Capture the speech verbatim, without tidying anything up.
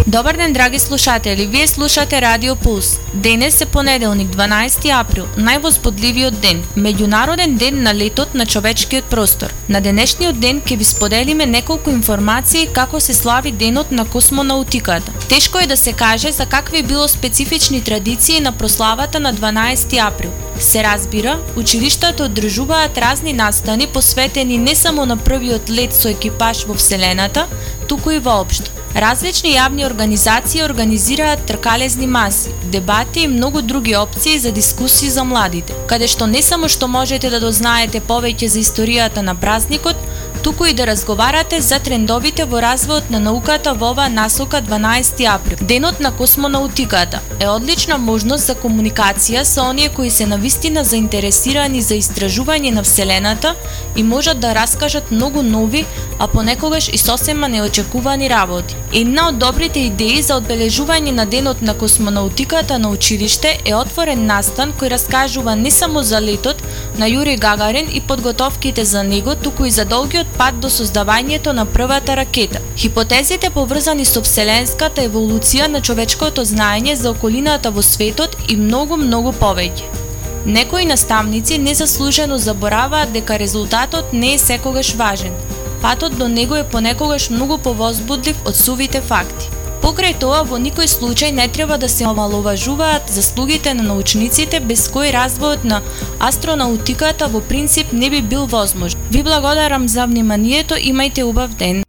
Добар ден, драги слушатели, вие слушате Радио Пулс. Денес е понеделник, дванаести април, највозбудливиот ден, меѓународен ден на летот на човечкиот простор. На денешниот ден ќе ви споделиме неколку информации како се слави денот на космонаутиката. Тешко е да се каже за какви било специфични традиции на прославата на дванаести април. Се разбира, училиштата одржуваат разни настани посветени не само на првиот лет со екипаж во Вселената, туку и воопшто. Различни јавни организации организираат тркалезни маси, дебати и многу други опции за дискусии за младите, каде што не само што можете да дознаете повеќе за историјата на празникот, туку и да разговарате за трендовите во развојот на науката во оваа насока дванаести април. Денот на космонаутиката е одлична можност за комуникација со оние кои се навистина заинтересирани за истражување на Вселената и можат да раскажат многу нови, а понекогаш и сосема неочекувани работи. Една од добрите идеи за одбележување на денот на космонаутиката на училиште е отворен настан кој раскажува не само за летот на Јури Гагарин и подготовките за него, туку и за долгиот пат до создавањето на првата ракета. Хипотезите поврзани со вселенската еволуција на човечкото знаење за околината во светот и многу, многу повеќе. Некои наставници незаслужено забораваат дека резултатот не е секогаш важен. Патот до него е понекогаш многу повозбудлив од сувите факти. Покрај тоа, во никој случај не треба да се омаловажуваат заслугите на научниците без кои развојот на астронаутиката во принцип не би бил возможен. Ви благодарам за вниманието, имајте убав ден.